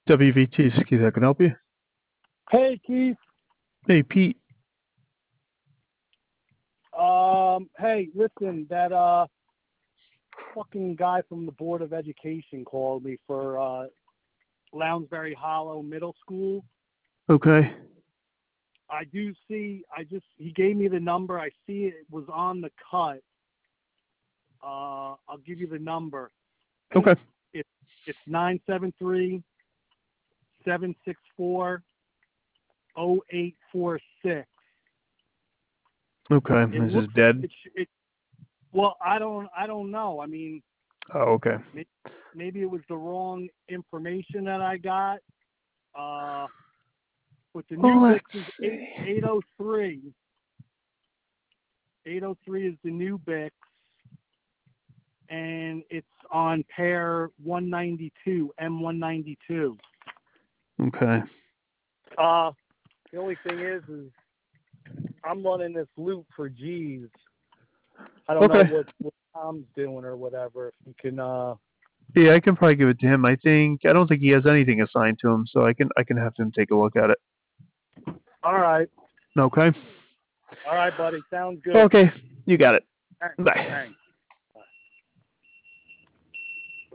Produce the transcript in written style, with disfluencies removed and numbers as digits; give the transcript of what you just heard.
WVT, Keith, I can help you. Hey, Keith. Hey, Pete. Hey, listen, that fucking guy from the Board of Education called me for Lounsbury Hollow Middle School. Okay. He gave me the number. I see it was on the cut. I'll give you the number. Okay. It's 973-764-0846. Okay. This is dead. Well, I don't know. I mean, Oh, okay. maybe it was the wrong information that I got. But the new BIX is 803. 803 is the new BIX, and it's on pair 192, M192. Okay. The only thing is I'm running this loop for G's. I don't know what Tom's doing or whatever. If you can. Yeah, I can probably give it to him. I don't think he has anything assigned to him, so I can have him take a look at it. All right. Okay. All right, buddy. Sounds good. Okay. You got it. Thanks. Bye. Thanks.